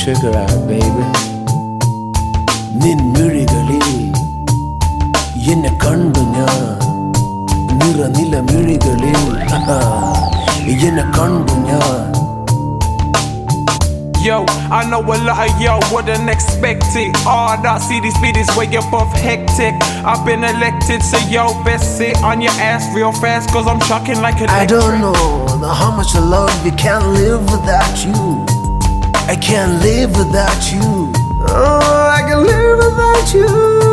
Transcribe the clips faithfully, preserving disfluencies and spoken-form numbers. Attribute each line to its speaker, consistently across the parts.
Speaker 1: check it out, baby. നിൻമിഴികളിൽ എന്നെ കണ്ടു ഞാൻ നിറനില മിഴികളിൽ എന്നെ കണ്ടു ഞാൻ.
Speaker 2: Yo, I know a lot of y'all wouldn't expect it. Oh, that see this beat is way above hectic. I've been elected, so yo, best sit on your ass real fast, cause I'm shocking like an
Speaker 1: I don't know how much I love you, can't live without you. I can't live without you. Oh, I can live without you.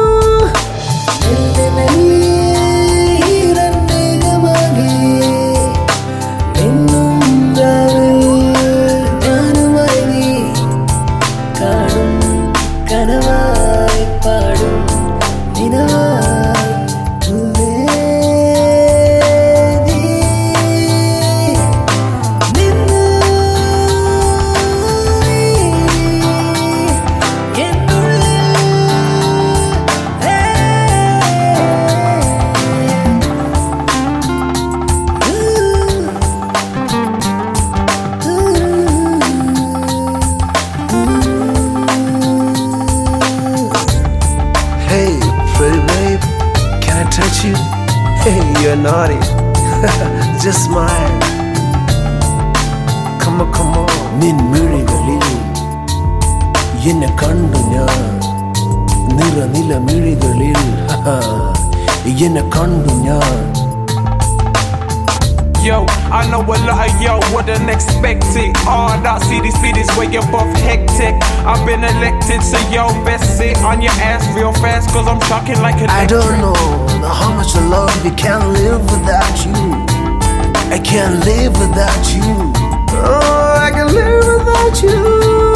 Speaker 1: Hey, pretty babe, can I touch you? Hey, you're naughty. Just smile. Come on, come on. നിൻമിഴികളിൽ എന്നെ കണ്ടു ഞാൻ നിറനില മിഴികളിൽ എന്നെ കണ്ടു ഞാൻ.
Speaker 2: Yo, I know a lot of y'all wouldn't expect it. Oh, that see this beat is way above hectic. I've been elected, so yo, best sit on your ass real fast, cause I'm shocking like an
Speaker 1: I don't know how much I love you, can't live without you. I can't live without you. Oh, I can live without you.